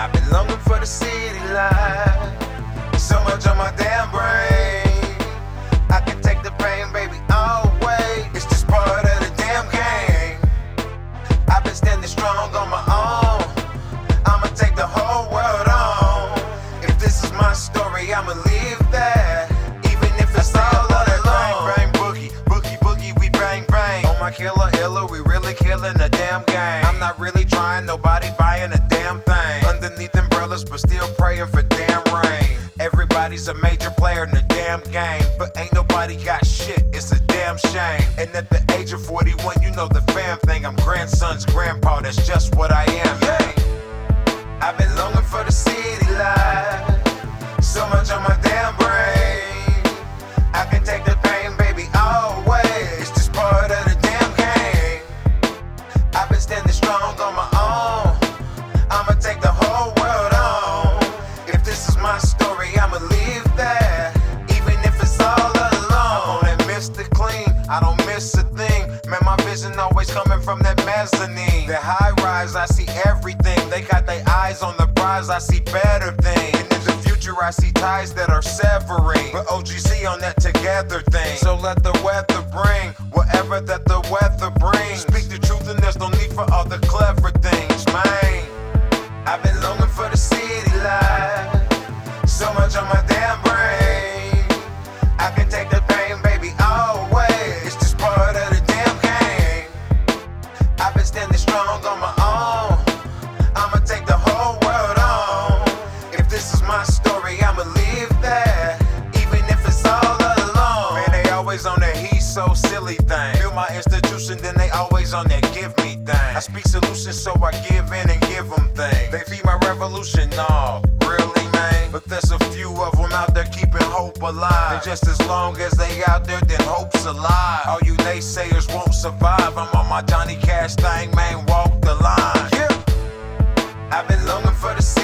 I've been longing for the city life. So much on my damn brain. I can take the pain, baby, always. It's just part of the damn game. I've been standing strong on my own. I'ma take the whole world on. If this is my story, I'ma leave that. Even if it's all alone. Bang, bang, boogie, boogie, boogie, we bang, bang. On my killer illa, we really killing the damn game. I'm not really trying, nobody buying a damn thing. Underneath umbrellas, but still praying for damn rain. Everybody's a major player in the damn game, but ain't nobody got shit, it's a damn shame. And at the age of 41, you know the fam thing. I'm grandson's grandpa, that's just what I am, man. I've been longing for the city life. So much on my damn brain. I can take the pain, baby, always. It's just part of the damn game. I've been standing strong on my own. I'ma take the whole world on. If this is my story, I'ma leave that. Even if it's all alone. And Mr. Clean, I don't miss a thing. Man, my vision always coming from that mezzanine. That high rise, I see everything. They got their eyes on the prize, I see better things. And in the future, I see ties that are severing. But OGC on that together thing. So let the weather bring whatever that the weather brings. Speak the truth and there's no need for all the clever things, man. I've been longing for the city life. So much on my damn brain. I can take the pain, baby, always. It's just part of the damn game. I've been standing strong on my own. I'ma take the whole world on. If this is my story, I'ma leave that. Even if it's all alone. Man, they always on that he's so silly thing. Build my institution, then they always on that give me thing. I speak solutions, so I give in and give them things. They feed my revolution, no, really, man. But there's a few of them out there keeping hope alive. And just as long as they out there, then hope's alive. All you naysayers won't survive. I'm on my Johnny Cash thing, man, walk the line. Yeah. I've been longing for the city.